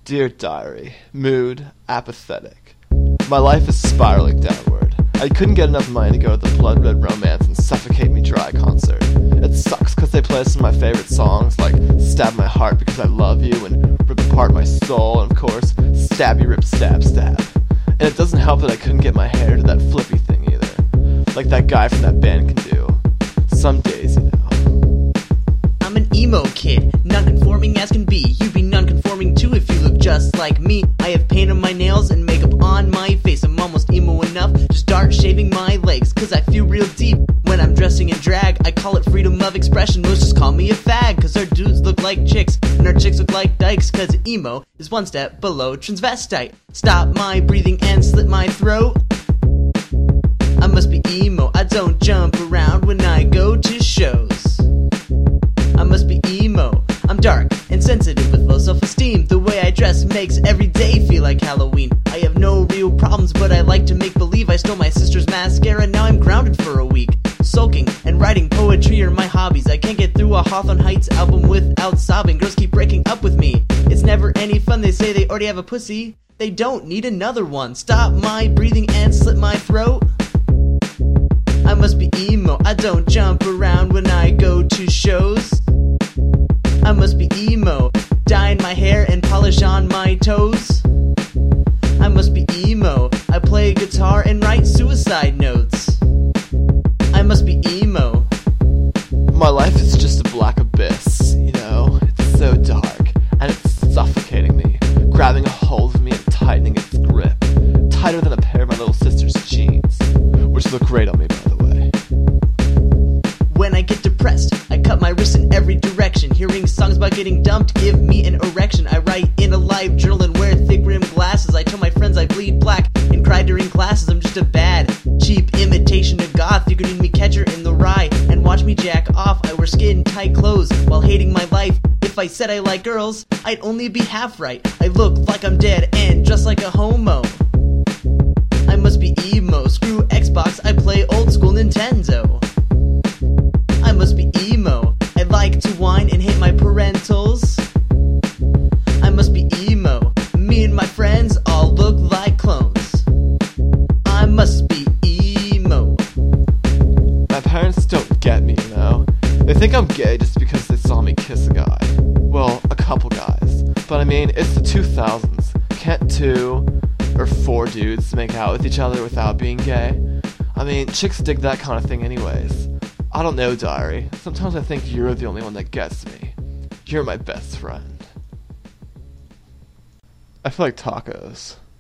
Dear Diary, mood, apathetic. My life is spiraling downward. I couldn't get enough money to go to the Blood Red Romance and Suffocate Me Dry concert. It sucks because they play some of my favorite songs like Stab My Heart Because I Love You and Rip Apart My Soul and of course Stabby Rip Stab Stab. And it doesn't help that I couldn't get my hair to that flippy thing either, like that guy from that band can do. Some days, you know. I'm an emo kid, non-conforming as can be. You be non-conforming too if you look just like me. I have paint on my nails and makeup on my face. I'm almost emo enough to start shaving my legs, cause I feel real deep when I'm dressing in drag. I call it freedom of expression, most just call me a fag. Cause our dudes look like chicks, and our chicks look like dykes. Cause emo is one step below transvestite. Stop my breathing and slit my throat. I must be emo, I don't jump around when I go to shows. I must be emo, I'm dark and sensitive with low self-esteem. The way I dress makes every day feel like Halloween. I have no real problems, but I like to make believe. I stole my sister's mascara, now I'm grounded for a week. Sulking and writing poetry are my hobbies. I can't get through a Hawthorne Heights album without sobbing. Girls keep breaking up with me, it's never any fun. They say they already have a pussy, they don't need another one. Stop my breathing and slit my throat. I must be emo, I don't jump around when I go to shows. I must be emo, dye in my hair and polish on my toes. I must be emo, I play guitar and write suicide notes. I must be emo. My life is just a black abyss, you know. It's so dark, and it's suffocating me, grabbing a hold of me and tightening its grip, tighter than a pair of my little sister's jeans, which look great on me, by the way. When I get depressed, I cut my wrists in every direction. Hearing songs about getting dumped give me an erection. I write in a live journal and wear thick rimmed glasses. I tell my friends I bleed black and cry during classes. I'm just a bad, cheap imitation of goth. You could need me Catcher in the Rye and watch me jack off. I wear skin tight clothes while hating my life. If I said I like girls, I'd only be half right. I look like I'm dead and just like a homo. I must be emo, screw Xbox, I play old school Nintendo. I must be emo, I like to whine and hit my parentals. I must be emo, me and my friends all look like clones. I must be emo. My parents don't get me, you know. They think I'm gay just because they saw me kiss a guy. Well, a couple guys. But I mean, it's the 2000s. Can't 2 or 4 dudes make out with each other without being gay? I mean, chicks dig that kind of thing anyways. I don't know, Diary. Sometimes I think you're the only one that gets me. You're my best friend. I feel like tacos.